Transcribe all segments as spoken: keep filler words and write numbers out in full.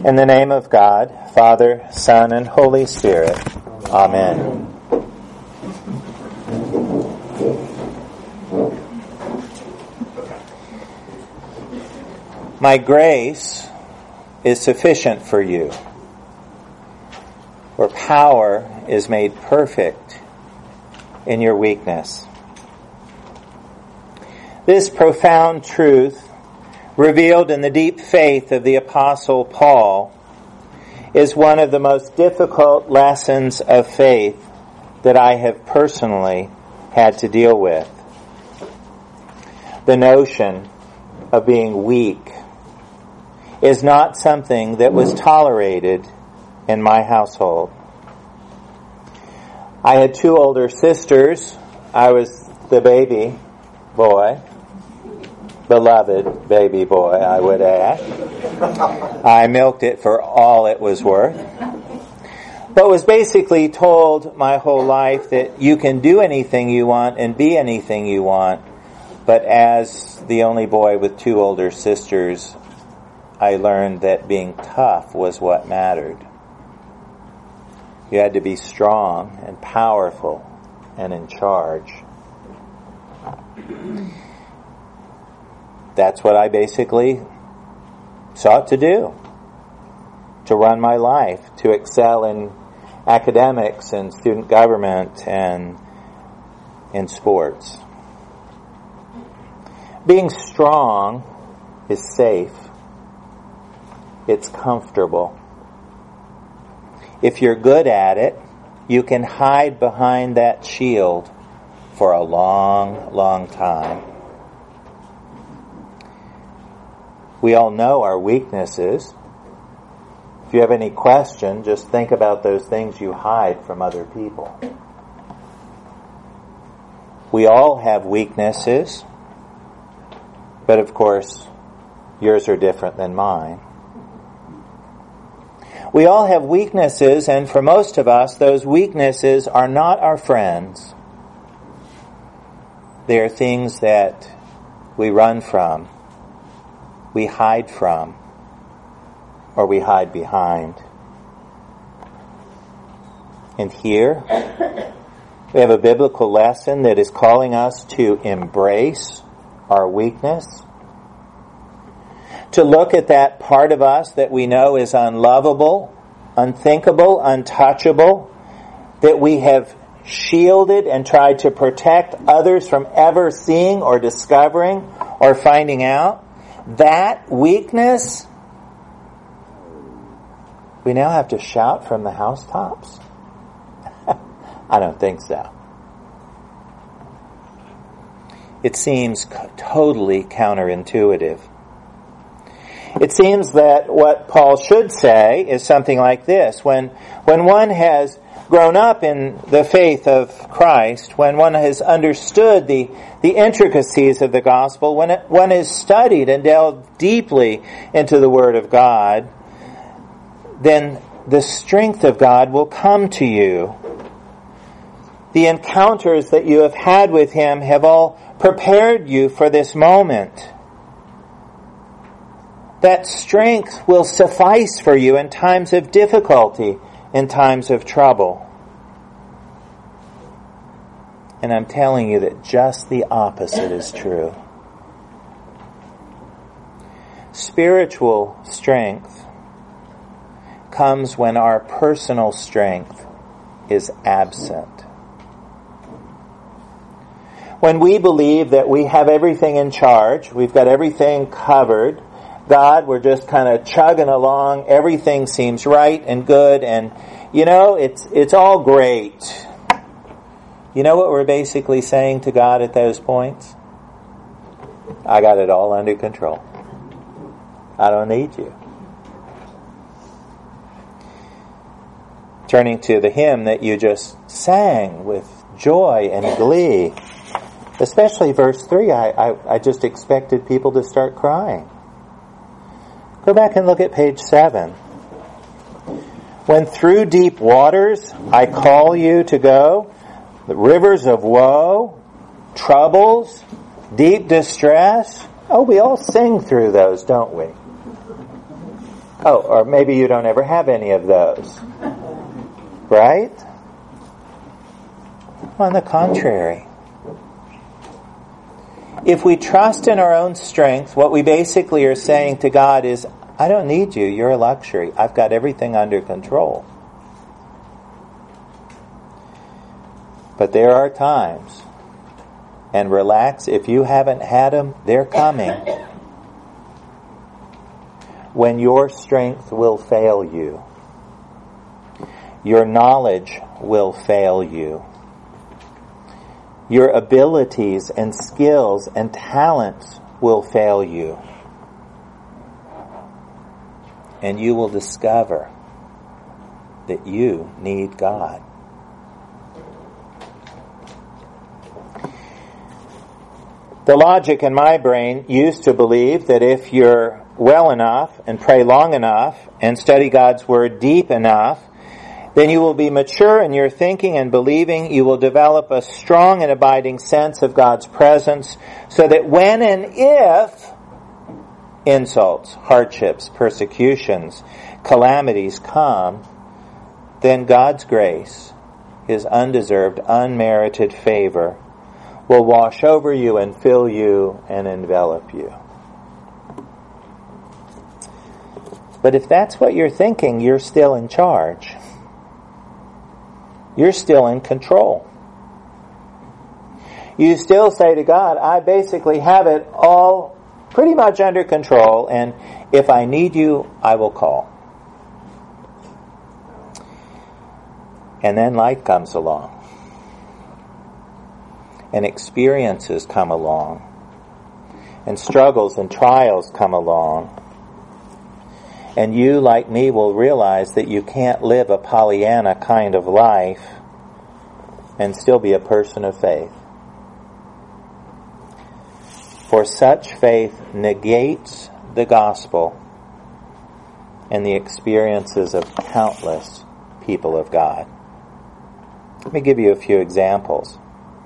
In the name of God, Father, Son, and Holy Spirit. Amen. My grace is sufficient for you, for power is made perfect in your weakness. This profound truth, revealed in the deep faith of the Apostle Paul, is one of the most difficult lessons of faith that I have personally had to deal with. The notion of being weak is not something that was tolerated in my household. I had two older sisters. I was the baby boy. Beloved baby boy, I would add. I milked it for all it was worth. But was basically told my whole life that you can do anything you want and be anything you want. But as the only boy with two older sisters, I learned that being tough was what mattered. You had to be strong and powerful and in charge. That's what I basically sought to do, to run my life, to excel in academics and student government and in sports. Being strong is safe. It's comfortable. If you're good at it, you can hide behind that shield for a long, long time. We all know our weaknesses. If you have any question, just think about those things you hide from other people. We all have weaknesses, but of course, yours are different than mine. We all have weaknesses, and for most of us, those weaknesses are not our friends. They are things that we run from, we hide from, or we hide behind. And here, we have a biblical lesson that is calling us to embrace our weakness, to look at that part of us that we know is unlovable, unthinkable, untouchable, that we have shielded and tried to protect others from ever seeing or discovering or finding out. That weakness, we now have to shout from the housetops? I don't think so. It seems totally counterintuitive. It seems that what Paul should say is something like this. When, when one has grown up in the faith of Christ, when one has understood the, the intricacies of the gospel, when it, one has studied and delved deeply into the Word of God, then the strength of God will come to you. The encounters that you have had with Him have all prepared you for this moment. That strength will suffice for you in times of difficulty, in times of trouble. And I'm telling you that just the opposite is true. Spiritual strength comes when our personal strength is absent. When we believe that we have everything in charge, we've got everything covered, God, we're just kind of chugging along, everything seems right and good, and you know, it's it's all great. You know what we're basically saying to God at those points? I got it all under control. I don't need you. Turning to the hymn that you just sang with joy and glee, especially verse three, I, I, I just expected people to start crying. Go back and look at page seven. When through deep waters I call you to go, the rivers of woe, troubles, deep distress. Oh, we all sing through those, don't we? Oh, or maybe you don't ever have any of those. Right? On the contrary. If we trust in our own strength, what we basically are saying to God is, I don't need you, you're a luxury. I've got everything under control. But there are times, and relax, if you haven't had them, they're coming, when your strength will fail you. Your knowledge will fail you. Your abilities and skills and talents will fail you. And you will discover that you need God. The logic in my brain used to believe that if you're well enough and pray long enough and study God's Word deep enough, then you will be mature in your thinking and believing. You will develop a strong and abiding sense of God's presence, so that when and if insults, hardships, persecutions, calamities come, then God's grace, His undeserved, unmerited favor, will wash over you and fill you and envelop you. But if that's what you're thinking, you're still in charge. You're still in control. You still say to God, I basically have it all pretty much under control, and if I need you, I will call. And then life comes along. And experiences come along. And struggles and trials come along. And you, like me, will realize that you can't live a Pollyanna kind of life and still be a person of faith. For such faith negates the gospel and the experiences of countless people of God. Let me give you a few examples.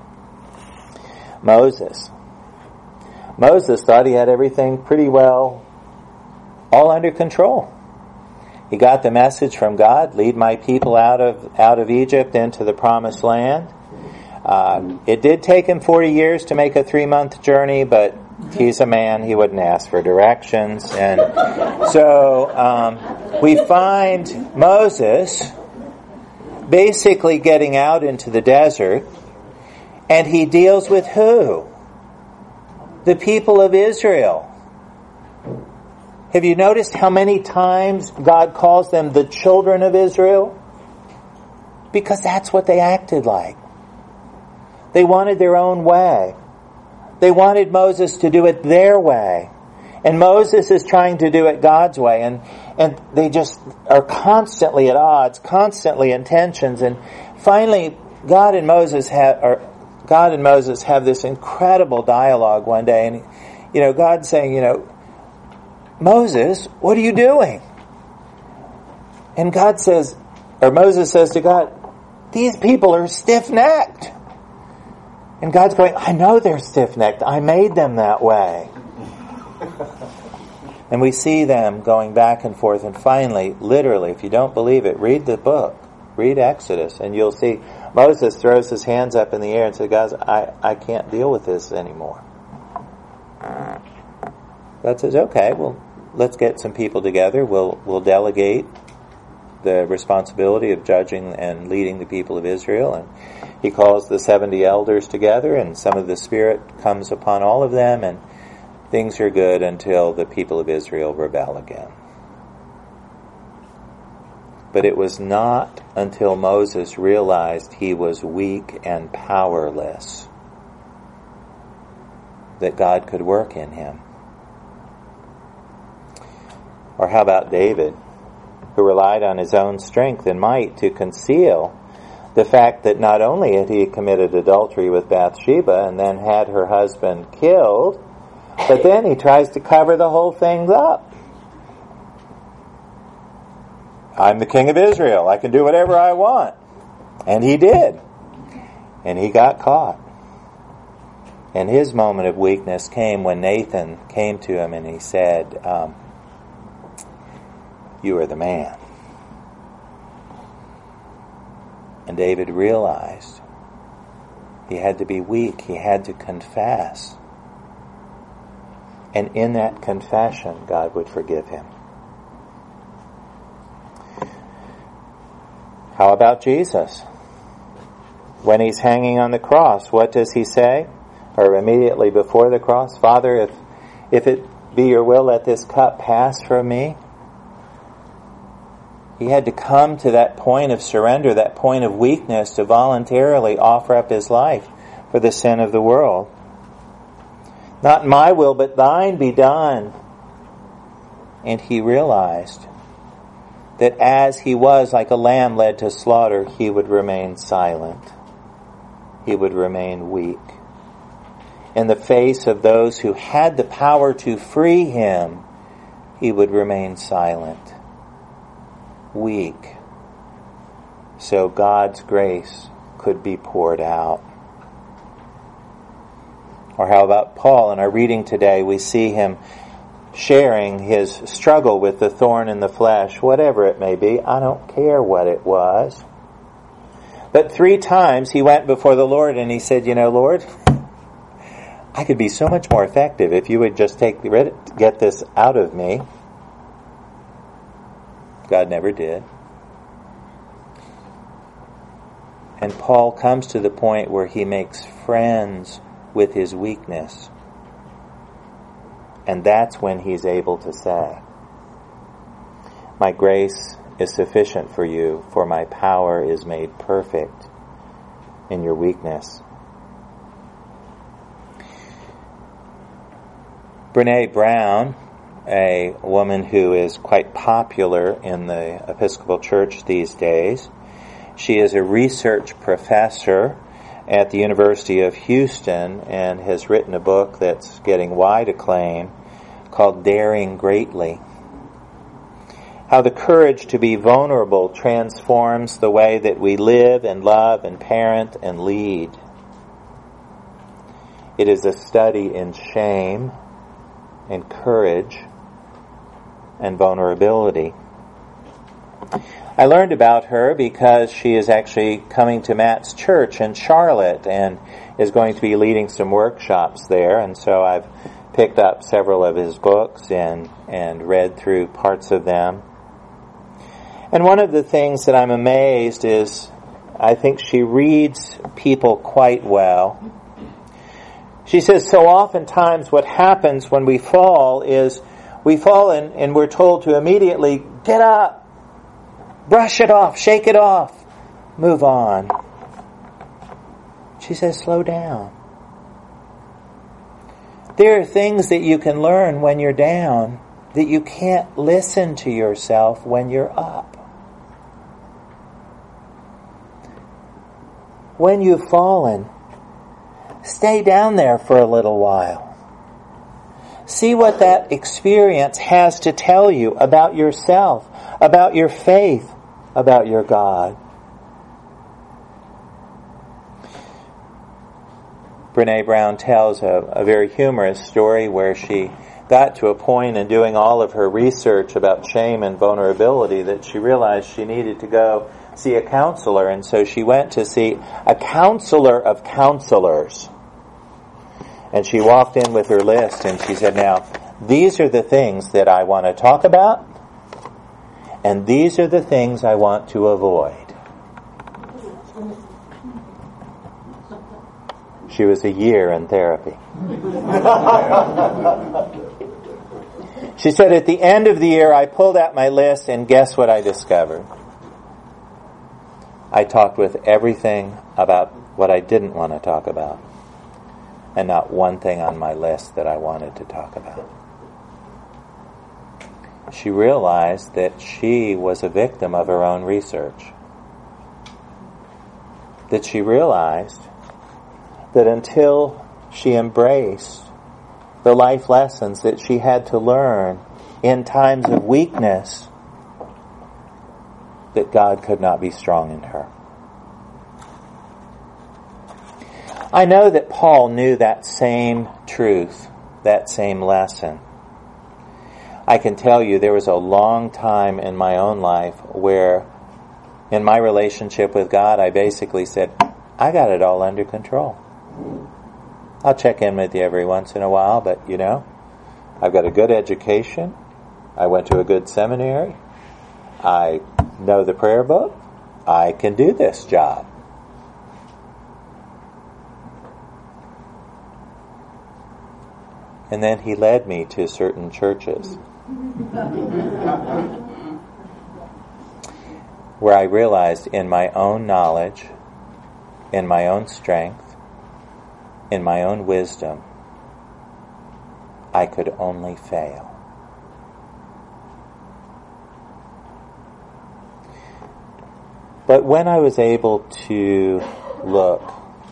Moses. Moses thought he had everything pretty well all under control. He got the message from God, lead my people out of out of Egypt into the promised land. Uh, it did take him forty years to make a three-month journey, but he's a man, he wouldn't ask for directions. And so um, we find Moses basically getting out into the desert, and he deals with who? The people of Israel. Have you noticed how many times God calls them the children of Israel? Because that's what they acted like. They wanted their own way. They wanted Moses to do it their way. And Moses is trying to do it God's way. And, and they just are constantly at odds, constantly in tensions. And finally, God and Moses have, or God and Moses have this incredible dialogue one day. And, you know, God's saying, you know, Moses, what are you doing? And God says, or Moses says to God, these people are stiff-necked. And God's going, I know they're stiff-necked. I made them that way. And we see them going back and forth. And finally, literally, if you don't believe it, read the book. Read Exodus. And you'll see Moses throws his hands up in the air and says, guys, I, I can't deal with this anymore. God says, okay, well, let's get some people together. We'll we'll delegate the responsibility of judging and leading the people of Israel. And he calls the seventy elders together, and some of the Spirit comes upon all of them, and things are good until the people of Israel rebel again. But it was not until Moses realized he was weak and powerless that God could work in him. Or how about David, who relied on his own strength and might to conceal the fact that not only had he committed adultery with Bathsheba and then had her husband killed, but then he tries to cover the whole thing up. I'm the king of Israel. I can do whatever I want. And he did. And he got caught. And his moment of weakness came when Nathan came to him and he said, um, you are the man. And David realized he had to be weak. He had to confess. And in that confession, God would forgive him. How about Jesus? When he's hanging on the cross, what does he say? Or immediately before the cross, Father, if, if it be your will, let this cup pass from me. He had to come to that point of surrender, that point of weakness, to voluntarily offer up his life for the sin of the world. Not my will, but thine be done. And he realized that as he was like a lamb led to slaughter, he would remain silent. He would remain weak. In the face of those who had the power to free him, he would remain silent. Weak, so God's grace could be poured out. Or how about Paul? In our reading today, we see him sharing his struggle with the thorn in the flesh, whatever it may be. I don't care what it was. But three times he went before the Lord and he said, you know, Lord, I could be so much more effective if you would just take get this out of me. God never did. And Paul comes to the point where he makes friends with his weakness. And that's when he's able to say, my grace is sufficient for you, for my power is made perfect in your weakness. Brene Brown, a woman who is quite popular in the Episcopal Church these days. She is a research professor at the University of Houston and has written a book that's getting wide acclaim called Daring Greatly. How the courage to be vulnerable transforms the way that we live and love and parent and lead. It is a study in shame and courage and vulnerability. I learned about her because she is actually coming to Matt's church in Charlotte and is going to be leading some workshops there, and so I've picked up several of his books and, and read through parts of them. And one of the things that I'm amazed is I think she reads people quite well. She says so oftentimes what happens when we fall is we fall and, and we're told to immediately get up, brush it off, shake it off, move on. She says slow down. There are things that you can learn when you're down that you can't listen to yourself when you're up. When you've fallen, stay down there for a little while. See what that experience has to tell you about yourself, about your faith, about your God. Brene Brown tells a, a very humorous story where she got to a point in doing all of her research about shame and vulnerability that she realized she needed to go see a counselor, and so she went to see a counselor of counselors. And she walked in with her list and she said, now, these are the things that I want to talk about, and these are the things I want to avoid. She was a year in therapy. She said, at the end of the year, I pulled out my list, and guess what I discovered? I talked with everything about what I didn't want to talk about, and not one thing on my list that I wanted to talk about. She realized that she was a victim of her own research. That she realized that until she embraced the life lessons that she had to learn in times of weakness, that God could not be strong in her. I know that Paul knew that same truth, that same lesson. I can tell you there was a long time in my own life where in my relationship with God, I basically said, I got it all under control. I'll check in with you every once in a while, but you know, I've got a good education. I went to a good seminary. I know the prayer book. I can do this job. And then he led me to certain churches where I realized in my own knowledge, in my own strength, in my own wisdom, I could only fail. But when I was able to look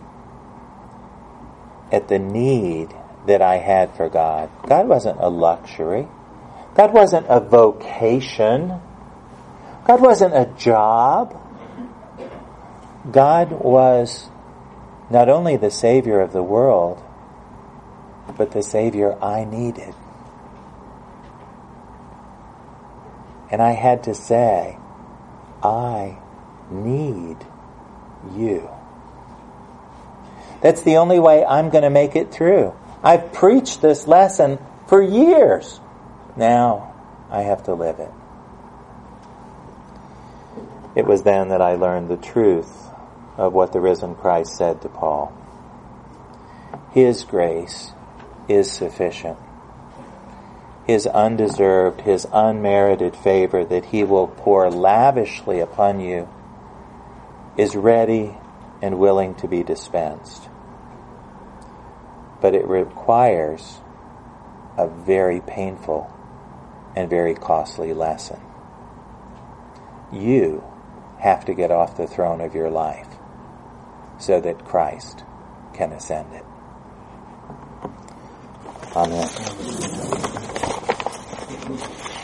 at the need that I had for God, God wasn't a luxury. God wasn't a vocation. God wasn't a job. God was not only the Savior of the world, but the Savior I needed. And I had to say, I need you. That's the only way I'm going to make it through. I've preached this lesson for years. Now I have to live it. It was then that I learned the truth of what the risen Christ said to Paul. His grace is sufficient. His undeserved, His unmerited favor that He will pour lavishly upon you is ready and willing to be dispensed. But it requires a very painful and very costly lesson. You have to get off the throne of your life so that Christ can ascend it. Amen.